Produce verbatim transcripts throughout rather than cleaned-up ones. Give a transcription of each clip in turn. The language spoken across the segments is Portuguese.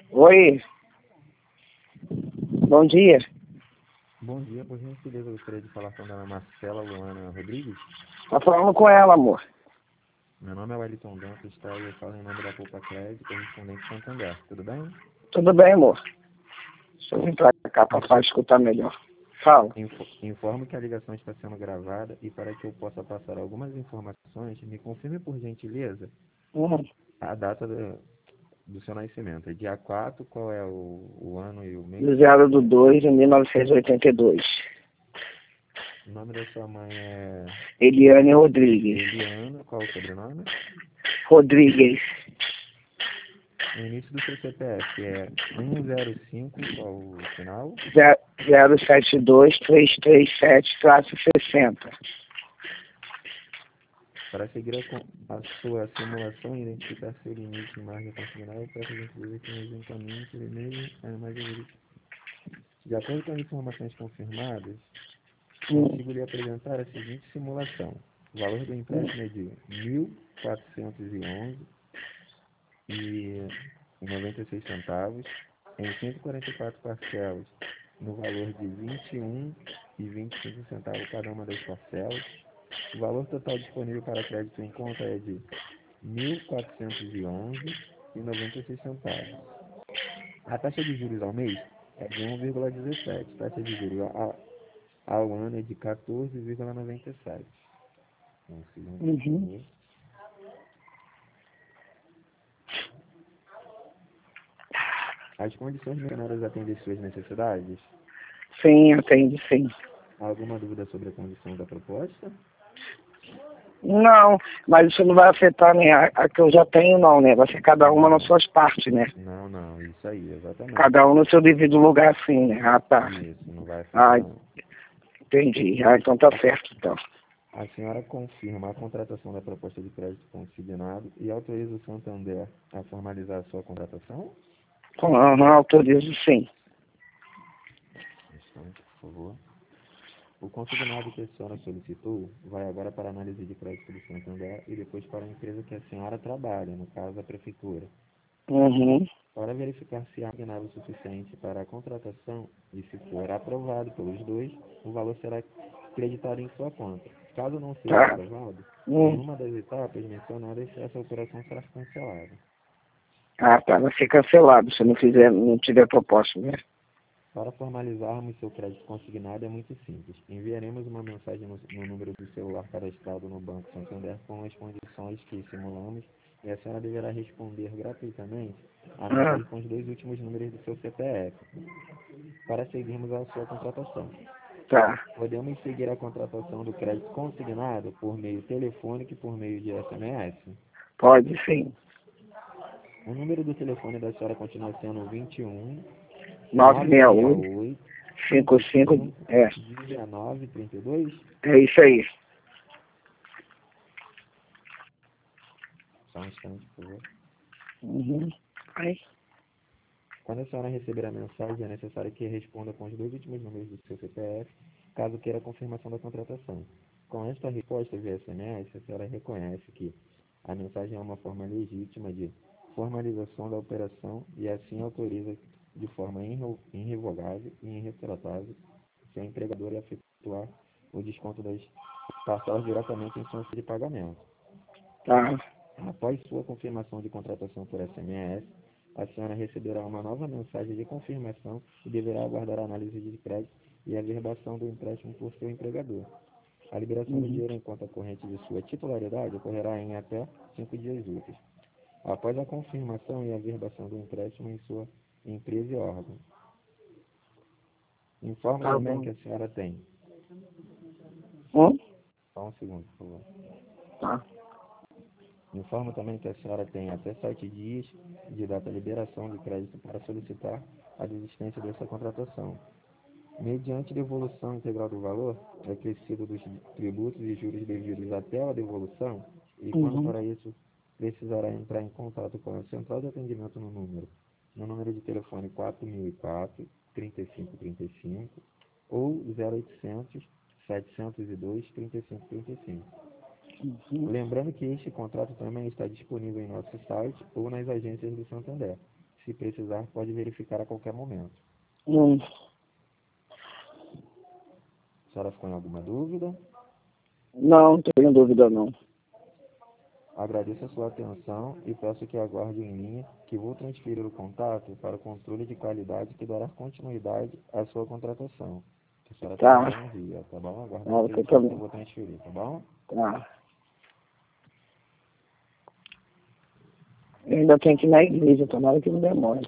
Oi, bom dia. Bom dia, por gentileza, eu gostaria de falar com a dona Marcela Luana Rodrigues. Tá falando com ela, amor. Meu nome é Wellington Dantas, tá? E eu falo em nome da Poupa Crédito, correspondente Santander. Tudo bem? Tudo bem, amor? Deixa eu vir pra cá pra pra escutar melhor. Fala. Info- Informo que a ligação está sendo gravada e para que eu possa passar algumas informações, me confirme por gentileza Uhum. a data do, do seu nascimento. É dia quatro, qual é o, o ano e o mês? zero do dois de mil novecentos e oitenta e dois. O nome da sua mãe é Eliane Rodrigues. Eliana, qual o sobrenome? Rodrigues. O início do seu C P F é um zero cinco, qual o final? zero sete dois três três sete sessenta. Para seguir a, con- a sua simulação e identificar seu limite em margem consignada, eu peço a gentileza que nos encaminhe por e-mail a imagem verificada. De acordo com as informações confirmadas, consigo lhe apresentar a seguinte simulação. O valor do empréstimo é de mil quatrocentos e onze e noventa e seis centavos em cento e quarenta e quatro parcelas, no valor de vinte e um e vinte e cinco centavos cada uma das parcelas. O valor total disponível para crédito em conta é de mil quatrocentos e onze e noventa e seis centavos. A taxa de juros ao mês é de um vírgula dezessete. Taxa de juros ao, ao ano é de quatorze vírgula noventa e sete. Um segundo, por Uhum. favor. As condições mencionadas atendem suas necessidades? Sim, atende sim. Há alguma dúvida sobre a condição da proposta? Não, mas isso não vai afetar nem a, a que eu já tenho, não, né? Vai ser cada uma Não, nas suas partes, né? não, não, isso aí, exatamente. Cada um no seu devido lugar, sim, né? Ah, tá. Isso, não vai Ah, afetar, não. entendi. Ah, então tá certo, então. A senhora confirma a contratação da proposta de crédito consignado e autoriza o Santander a formalizar a sua contratação? Aham, autorizo sim. Um instante, por favor. O consignado que a senhora solicitou vai agora para a análise de crédito do Santander e depois para a empresa que a senhora trabalha, no caso a prefeitura. Uhum. Para verificar se há consignado o suficiente para a contratação e se for aprovado pelos dois, o valor será creditado em sua conta. Caso não seja Tá. aprovado, Hum. nenhuma das etapas mencionadas, essa operação será cancelada. Ah, tá. Vai ser cancelado se não fizer, não tiver proposta, né? Para formalizarmos seu crédito consignado é muito simples. Enviaremos uma mensagem no, no número do celular cadastrado no Banco Santander com as condições que simulamos e a senhora deverá responder gratuitamente a Ah, mensagem com os dois últimos números do seu C P F para seguirmos a sua contratação. tá. Podemos seguir a contratação do crédito consignado por meio telefônico e por meio de S M S. Pode sim. O número do telefone da senhora continua sendo vinte e um, nove seis oito, oito, cinco cinco. É. dezenove, trinta e dois. É isso aí. Só um instante, por favor. Uhum. Aí. Quando a senhora receber a mensagem, é necessário que responda com os dois últimos números do seu C P F, caso queira a confirmação da contratação. Com esta resposta via S M S, a senhora reconhece que a mensagem é uma forma legítima de formalização da operação e assim autoriza de forma irre- irrevogável e irretratável seu empregador a efetuar o desconto das parcelas diretamente em sua folha de pagamento. Tá. Após sua confirmação de contratação por S M S, a senhora receberá uma nova mensagem de confirmação e deverá aguardar a análise de crédito e a verbação do empréstimo por seu empregador. A liberação do Uhum. dinheiro em conta corrente de sua titularidade ocorrerá em até cinco dias úteis, após a confirmação e a verbação do empréstimo em sua empresa e órgão. Informo Tá também bom. que a senhora tem... Hum? Só um segundo, por favor. Tá. Informo também que a senhora tem até sete dias de data de liberação de crédito para solicitar a desistência dessa contratação. Mediante devolução integral do valor, é acrescido dos tributos e juros devidos até a devolução, e quando Uhum. para isso precisará entrar em contato com a central de atendimento no número, no número de telefone quatro mil e quatro, trinta e cinco trinta e cinco ou zero oitocentos, setecentos e dois, trinta e cinco trinta e cinco. Uhum. Lembrando que este contrato também está disponível em nosso site ou nas agências do Santander. Se precisar, pode verificar a qualquer momento. Hum. A senhora ficou em alguma dúvida? Não, não tenho dúvida não. Agradeço a sua atenção e peço que aguarde em linha que vou transferir o contato para o controle de qualidade que dará continuidade à sua contratação. Que a senhora Tá. terá envia, tá bom? Aguarde Tá, um ok, pouquinho tá que eu bom. vou transferir, tá bom? Tá. Eu ainda tenho que ir na igreja, tomara que não demore.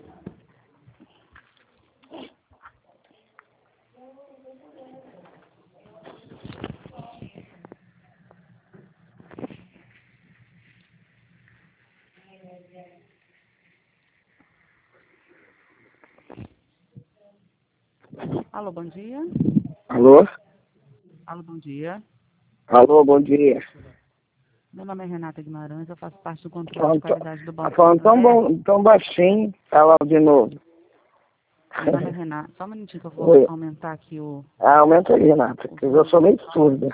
Alô, bom dia. Alô? Alô, bom dia. Alô, bom dia. Meu nome é Renata Guimarães, eu faço parte do Tá controle de falando, tão- qualidade do tá Banco falando tão, Santander. bom, tão baixinho, fala de novo. Meu nome é Renata. Só um minutinho que eu vou Oi. aumentar aqui o... Ah, aumenta aí, Renata, que eu já sou meio surda.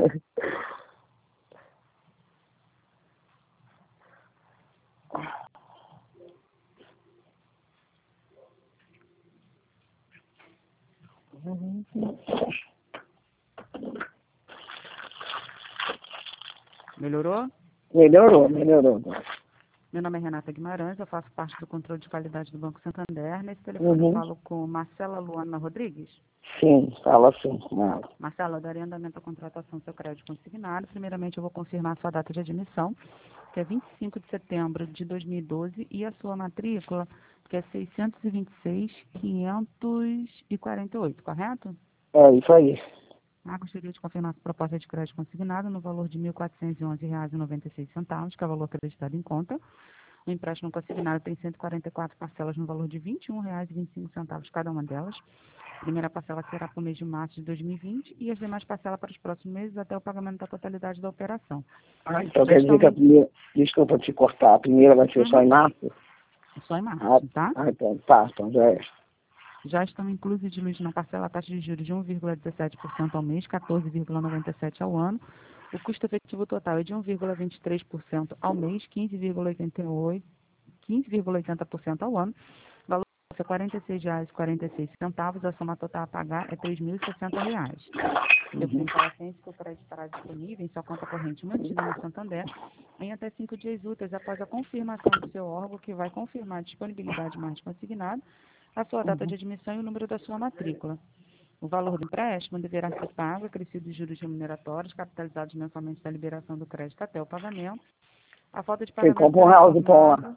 Melhorou? Melhorou, melhorou. Meu nome é Renata Guimarães, eu faço parte do controle de qualidade do Banco Santander. Nesse telefone eu Uhum. falo com Marcela Luana Rodrigues. Sim, fala assim com ela. Marcela, eu darei andamento à contratação do seu crédito consignado. Primeiramente, eu vou confirmar a sua data de admissão, que é vinte e cinco de setembro de dois mil e doze, e a sua matrícula, que é seiscentos e vinte e seis, quinhentos e quarenta e oito, correto? É isso aí. Ah, gostaria de confirmar a proposta de crédito consignado no valor de mil quatrocentos e onze reais e noventa e seis centavos, que é o valor acreditado em conta. O empréstimo consignado tem cento e quarenta e quatro parcelas no valor de vinte e um reais e vinte e cinco centavos cada uma delas. A primeira parcela será para o mês de março de dois mil e vinte e as demais parcelas para os próximos meses até o pagamento da totalidade da operação. Ah, então Já quer dizer estão... que a primeira... Desculpa te cortar, a primeira vai ser só em Uhum. março? Só em Ah, março, tá? ah, então tá, então já é. Já estão inclusos diluídos na parcela a taxa de juros de um vírgula dezessete por cento ao mês, quatorze vírgula noventa e sete por cento ao ano. O custo efetivo total é de um vírgula vinte e três por cento ao mês, quinze vírgula oitenta e oito por cento quinze vírgula oitenta por cento ao ano. O valor é quarenta e seis reais e quarenta e seis centavos. A soma total a pagar é três mil e sessenta reais. Eu Uhum. preciso falar ciente que o crédito estará disponível em sua conta corrente mantida no Santander em até cinco dias úteis após a confirmação do seu órgão, que vai confirmar a disponibilidade mais consignada, a sua data de admissão e o número da sua matrícula. O valor do empréstimo deverá ser pago, acrescido de juros remuneratórios, capitalizados mensalmente da liberação do crédito até o pagamento. A falta de Você pagamento compra um será house de pão lá. informada...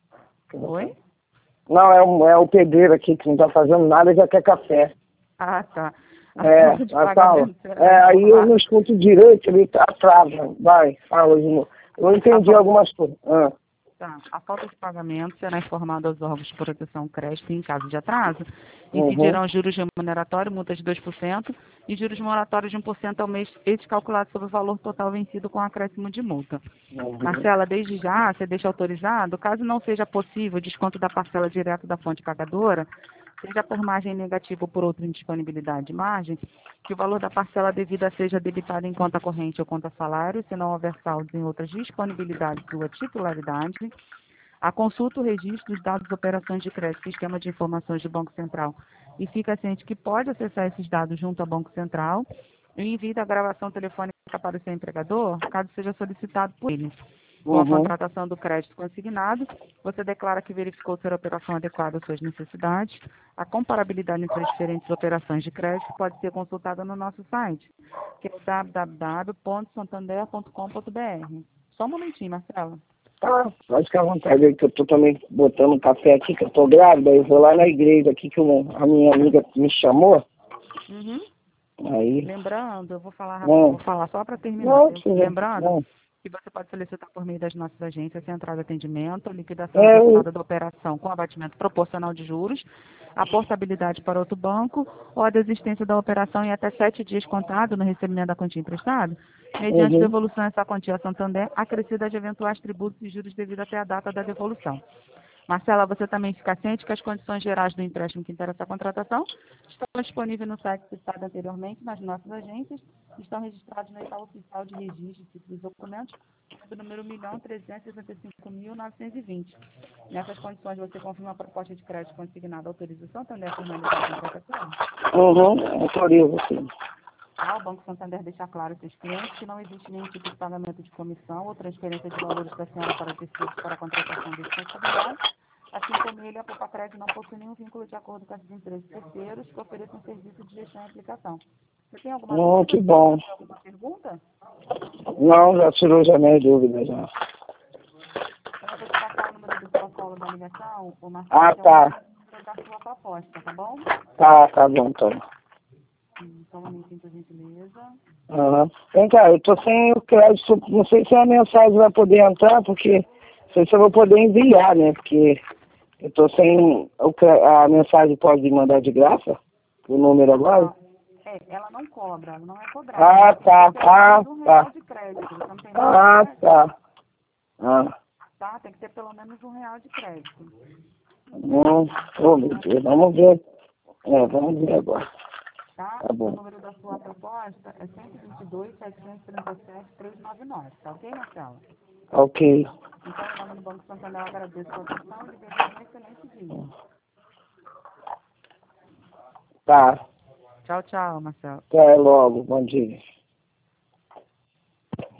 Oi? Não, é, um, é o pedreiro aqui que não tá fazendo nada e já quer café. Ah, tá. A É, falta de mas fala. pagamento será É, aí eu informada... não escuto direito, ele atrasa. Vai, fala de novo. Eu entendi falta- algumas coisas. Ah, Tá. A falta de pagamento será informada aos órgãos de proteção crédito em caso de atraso. uhum, Incidirão juros remuneratórios, multa de dois por cento e juros moratórios de um por cento ao mês, estes calculados sobre o valor total vencido com acréscimo de multa. uhum, Marcela, desde já, você deixa autorizado, caso não seja possível o desconto da parcela direto da fonte pagadora, seja por margem negativa ou por outra indisponibilidade de margem, que o valor da parcela devida seja debitado em conta corrente ou conta salário, se não houver saldos em outras disponibilidades sua titularidade. A consulta, o registro, os dados de operações de crédito, sistema de informações do Banco Central, e fica ciente que pode acessar esses dados junto ao Banco Central e envia a gravação telefônica para o seu empregador, caso seja solicitado por ele. Com a uhum, contratação do crédito consignado, você declara que verificou ser a operação adequada às suas necessidades. A comparabilidade entre as diferentes operações de crédito pode ser consultada no nosso site, que é o w w w ponto santander ponto com ponto b r. Só um momentinho, Marcela. Tá, pode ficar à vontade aí, que eu tô também botando um café aqui, que eu tô grávida, eu vou lá na igreja aqui, que eu- a minha amiga me chamou, Uhum. aí... Lembrando, eu vou falar rápido, Não, vou falar só para terminar. não, viu? filha, Lembrando não. que você pode solicitar por meio das nossas agências central de atendimento, liquidação É, eu- antecipada da operação com abatimento proporcional de juros, a portabilidade para outro banco ou a desistência da operação em até sete dias contado no recebimento da quantia emprestada, mediante uhum, devolução dessa quantia a Santander, acrescida de eventuais tributos e juros devido até a data da devolução. Marcela, você também fica ciente que as condições gerais do empréstimo que interessa a contratação estão disponíveis no site citado anteriormente, nas nossas agências, e estão registrados no edital oficial de registro de títulos e documentos, do número um milhão trezentos e sessenta e cinco mil novecentos e vinte. Nessas condições, você confirma a proposta de crédito consignada à autorização, também a formalizar a contratação? Uhum, autorizo, sim. Ah, o Banco Santander deixa claro aos seus clientes que não existe nenhum tipo de pagamento de comissão ou transferência de valores da senhora para terceiros para a contratação desse consignado, assim como ele, a Popacred não possui nenhum vínculo de acordo com as empresas terceiros que ofereçam serviço de gestão e aplicação. Você tem alguma Hum, dúvida? que bom. Tem alguma pergunta? Não, já tirou já minhas dúvidas, já. Eu vou te passar o número do protocolo da ligação, o Marcelo, Ah, que é o tá. número da sua proposta, tá bom? Tá, tá bom, então. Hum, Só um minutinho, por gentileza. Uhum. Vem cá, eu tô sem o crédito, não sei se a mensagem vai poder entrar, porque não sei se eu vou poder enviar, né? Porque eu tô sem o cre- a mensagem pode mandar de graça, o número agora. Ah, é, ela não cobra, ela não é cobrada. Ah, tá, Tem que ter pelo ah, menos um tá. real de crédito. Você não tem Ah, nada, tá. Ah, tá? Tem que ter pelo menos um real de crédito. hum, oh, meu Deus, vamos ver. É, vamos ver agora. Tá? Tá O bom. número da sua proposta é cento e vinte e dois, setecentos e trinta e sete, trezentos e noventa e nove. Tá ok, Marcelo? Ok. Então, em nome do Banco Santander, eu agradeço a sua atenção e desejo um excelente dia. Tá. Tchau, tchau, Marcelo. Até logo. Bom dia.